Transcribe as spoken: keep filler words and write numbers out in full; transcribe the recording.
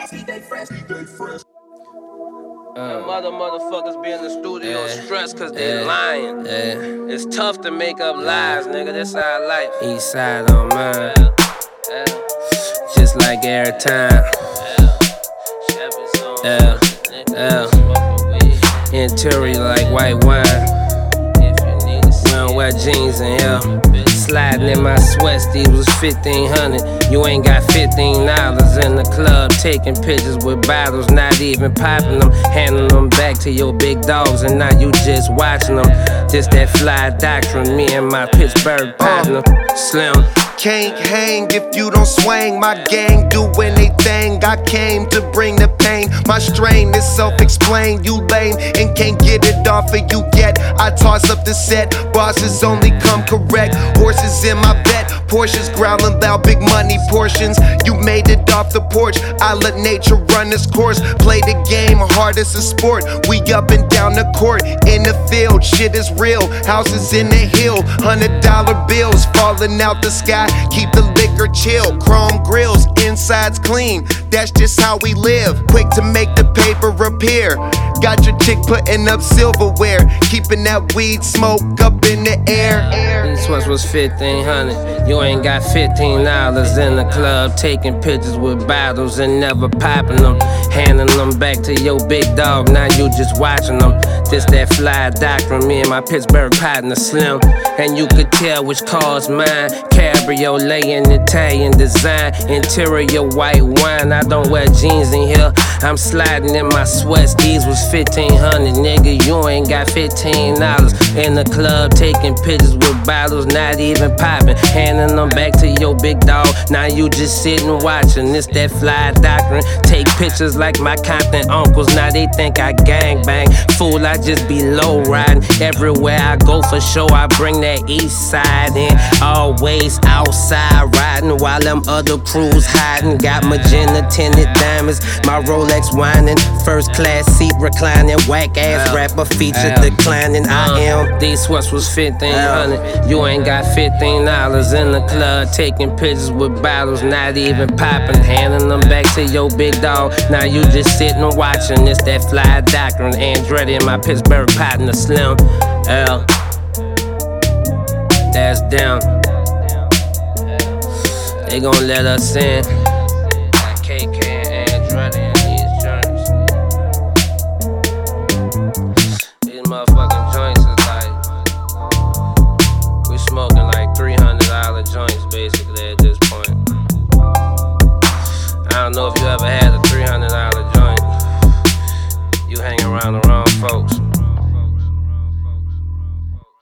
Uh, mother motherfuckers be in the studio yeah, stressed cause they yeah, lying. Yeah. It's tough to make up lies, nigga. That's our life. East side on mine. Yeah. Yeah. Just like every time. Yeah. Yeah. Yeah. Interior like white wine. We don't wear jeans in here. Sliding in my sweats, these was fifteen hundred. You ain't got fifteen dollars in the club, taking pictures with bottles, not even popping them, handing them back to your big dogs, and now you just watching them. This that fly doctrine, me and my Pittsburgh partner, Slim. Can't hang if you don't swing. My gang do anything. I came to bring the pain. My strain is self-explained. You lame and can't get it off of you yet. I toss up the set. Bosses only come correct. Horses in my vet. Porsches growling loud. Big money portions. You made it off the porch. I let nature run its course. Play the game hard as a sport. We up and down the court. In the field. Shit is real. Houses in the hill. Hundred dollar bills falling out the sky. Keep the liquor chill, chrome grills, insides clean. That's just how we live. Quick to make the paper appear. Got your chick putting up silverware, keeping that weed smoke up in the air. These sweats was fifteen hundred. You ain't got fifteen dollars in the club, taking pictures with bottles and never popping them, handing them back to your big dog. Now you just watching them. This that fly doctrine, me and my Pittsburgh partner Slim. And you could tell which car's mine. Cabriolet in Italian design, interior white wine. I don't wear jeans in here. I'm sliding in my sweats. These was fifteen hundred, nigga. You ain't got fifteen dollars in the club, taking pictures with bottles, not even popping, handing them back to your big dog. Now you just sitting watching. This that fly doctrine. Take pictures like my Compton uncles. Now they think I gangbang. Fool, I just be low riding. Everywhere I go for show, I bring that east side in. Always outside riding while them other crews hiding. Got magenta tinted diamonds, my Rolex whining. First class seat reclining, whack ass rapper feature declining. I am. These sweats was fifteen hundred. You ain't got fifteen dollars in the club, taking pictures with bottles, not even popping, handing them back to your big dog. Now you just sitting and watching. This that fly doctrine. Andretti and my Pittsburgh partner Slim. L. That's down. They gon' let us in. Got K K and Andretti in these joints. These motherfucking joints is like, we smoking like three hundred dollar joints basically at this point. I don't know if you ever had a three hundred dollar joint. You hang around the wrong folks.